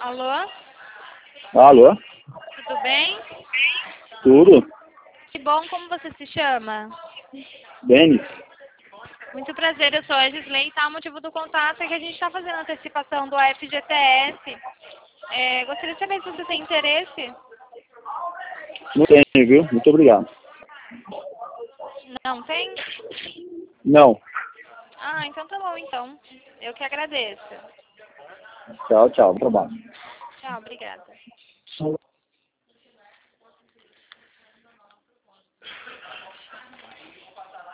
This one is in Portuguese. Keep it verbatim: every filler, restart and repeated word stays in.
Alô? Alô? Tudo bem? Tudo? Que bom, como você se chama? Denis? Muito prazer, eu sou a Gisley, tá? O motivo do contato é que a gente está fazendo a antecipação do F G T S. É, gostaria de saber se você tem interesse. Não tenho, viu? Muito obrigado. Não tem? Não. Ah, então tá bom, então. Eu que agradeço. Tchau, tchau. Bom trabalho. Tchau, obrigada.